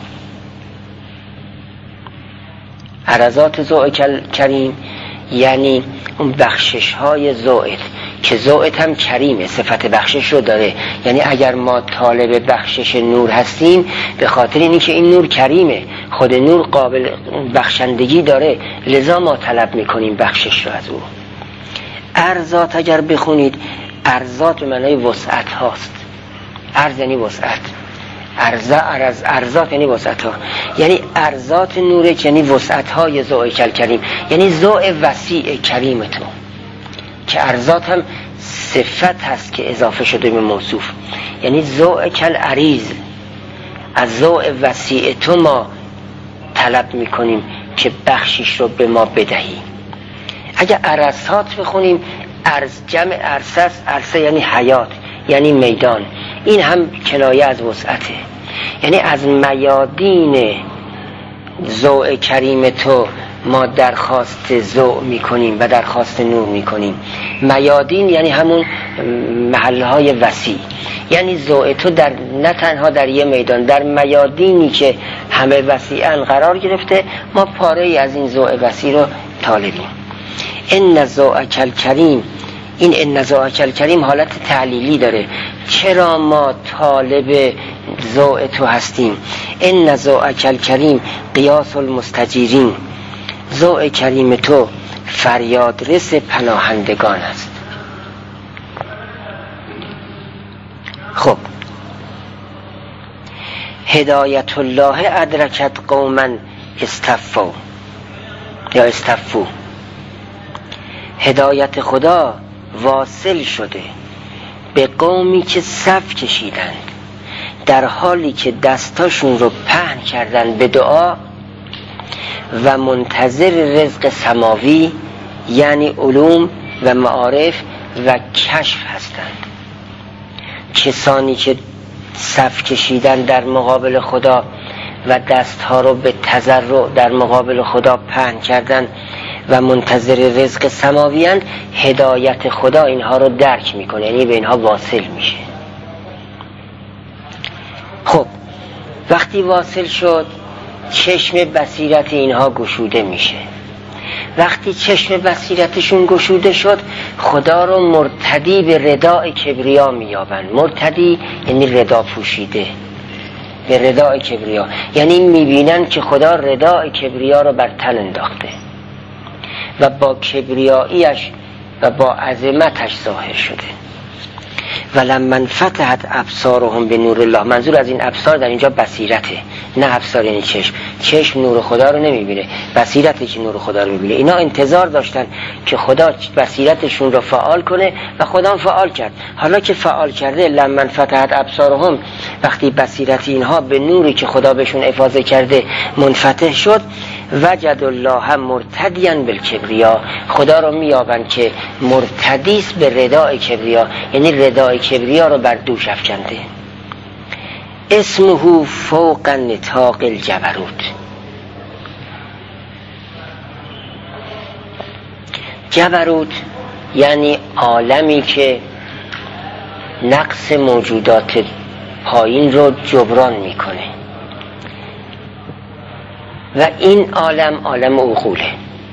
A: عرضات ذوقک الکریم یعنی اون بخشش های ذوقت، که ذوقت هم کریمه، صفت بخشش رو داره. یعنی اگر ما طالب بخشش نور هستیم، به خاطر اینی که این نور کریمه، خود نور قابل بخشندگی داره، لذا ما طلب میکنیم بخشش رو از او. ارزات اگر بخونید، ارزات به معنای وسعت هاست. ارز یعنی وسعت، ارزات یعنی وسعت ها، یعنی ارزات نورک یعنی وسعت های ذوقک الکریم، یعنی ذوق وسیع کریم تو، که ارزات هم صفت هست که اضافه شده به موصوف. یعنی ذوقک العریض، از ذوق وسیع تو ما طلب میکنیم که بخشش رو به ما بدهی. اگر عرصات بخونیم، جمع عرصه، عرصه یعنی حیات، یعنی میدان. این هم کنایه از وسعته، یعنی از میادین ذوق کریم تو ما درخواست ذوق میکنیم و درخواست نور میکنیم. میادین یعنی همون محلهای وسیع، یعنی ذوق تو در نه تنها در یه میدان، در میادینی که همه وسیعاً قرار گرفته، ما پاره ای از این ذوق وسیع رو طالبیم. ان ذوقک الکریم، این ان ذوقک الکریم حالت تعلیلی داره. چرا ما طالب ذوق تو هستیم؟ ان ذوقک الکریم قیاس المستجیرین، ذوق کریم تو فریادرس پناهندگان است. خب، هدایت الله ادرکت قوما استفوا یا استفو، هدایت خدا واصل شده به قومی که صف کشیدند، در حالی که دستاشون رو پهن کردن به دعا و منتظر رزق سماوی، یعنی علوم و معارف و کشف هستند. کسانی که صف کشیدن در مقابل خدا و دستها رو به تضرع در مقابل خدا پهن کردن و منتظر رزق سماوی اند، هدایت خدا اینها رو درک میکنه، یعنی به اینها واصل میشه. خب، وقتی واصل شد، چشم بصیرت اینها گشوده میشه. وقتی چشم بصیرتشون گشوده شد، خدا رو مرتدی به رداء کبریا میابند. مرتدی یعنی ردا پوشیده، به رداء کبریا، یعنی میبینن که خدا رداء کبریا رو بر تن انداخته و با کبریاییش و با عظمتش ظاهر شده. ولما انفتحت ابصارهم به نور الله، منظور از این ابصار در اینجا بصیرته، نه ابصار یعنی چشم. چشم نور خدا رو نمیبینه، بصیرته که نور خدا رو میبینه. اینا انتظار داشتن که خدا بصیرتشون رو فعال کنه و خدا فعال کرد. حالا که فعال کرده، لما انفتحت ابصارهم، وقتی بصیرت اینها به نوری که خدا بهشون افاضه کرده منفتح شد، وجد الله مرتدیا بالکبریا، خدا رو میابن که مرتدیس به رداء کبریا، یعنی رداء کبریا رو بر دوش افکنده. اسمه فوق نطاق الجبروت، جبروت یعنی عالمی که نقص موجودات پایین رو جبران میکنه و این عالم عالم عقوله.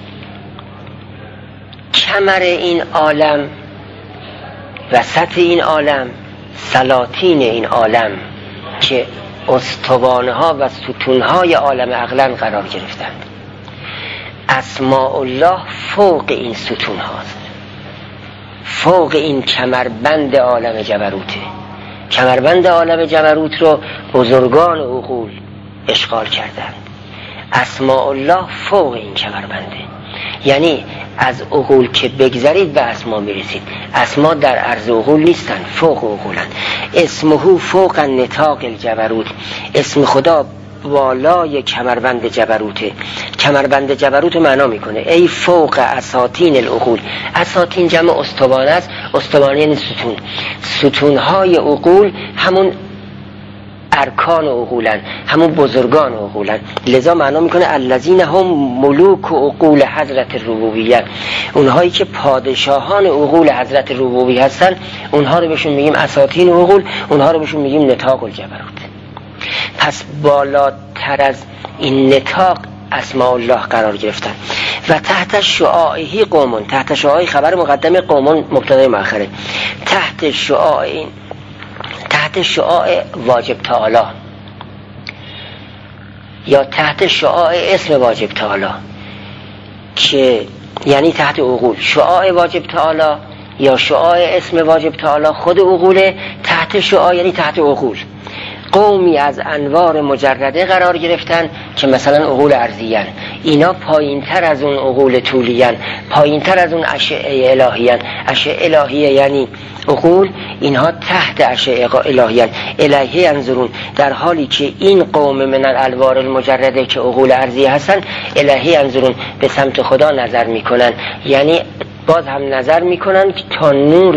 A: کمر این عالم، وسط این عالم، سلاطین این عالم که استوانه ها و ستون های عالم عقلن قرار گرفتند. اسماء الله فوق این ستون هاست، فوق این کمربند عالم جبروته. کمربند عالم جبروت رو بزرگان عقول اشغال کردند. اسماء الله فوق این کمربنده، یعنی از عقول که بگذرید به اسما میرسید. اسما در عرض عقول نیستن، فوق عقولن. اسمه فوق نطاق الجبروت، اسم خدا بالای کمربند جبروته. کمربند جبروت معنا میکنه ای فوق اساطین العقول. اساطین جمع استوانه است، استوانه یعنی ستون. ستونهای عقول همون ارکان عقولن، همون بزرگان عقولن. لذا معنا میکنه الذین هم ملوک عقول حضرت ربوبیه، اونهایی که پادشاهان عقول حضرت ربوبیه هستن، اونها رو بهشون میگیم اساطین عقول، اونها رو بهشون میگیم نطاق الجبروت. پس بالاتر از این نطاق اسماء الله قرار گرفتن. و تحت شعاعه قومون، تحت شعاع خبر مقدم، قومون مبتدای مؤخره، تحت شعاع واجب تعالی یا تحت شعاع اسم واجب تعالی، که یعنی تحت عقول. شعاع واجب تعالی یا شعاع اسم واجب تعالی خود عقوله، تحت شعاع یعنی تحت عقول. قومی از انوار مجرده قرار گرفتن که مثلا عقول ارضیان، اینا پایین تر از اون عقول طولیان، پایین تر از اون اشعه الهیان. اشعه الهیه یعنی عقول، اینها تحت اشعه الهیان. الهی انظرون، در حالی که این قوم من الانوار المجرده که عقول ارضیه هستن، الهی انظرون به سمت خدا نظر میکنن، یعنی باز هم نظر میکنن که تا نور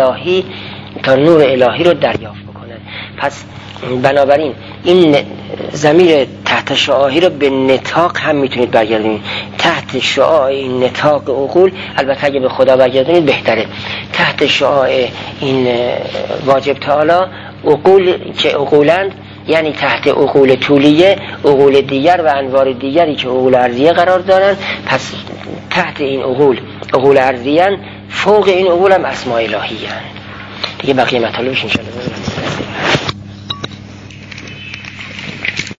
A: الهی رو دریافت بکنن. پس بنابراین این ضمیر تحت شعاعی رو به نطاق هم میتونید برگردونید. تحت شعاع این نطاق عقول، البته اگه به خدا برگردونید بهتره. تحت شعاع این واجب تعالی عقول که عقولند، یعنی تحت عقول طولیه، عقول دیگر و انوار دیگری که عقول ارضیه قرار دارن. پس تحت این عقول ارضیه، فوق این عقول هم اسماء الهیه. دیگه بقیه مطالبش انشاءالله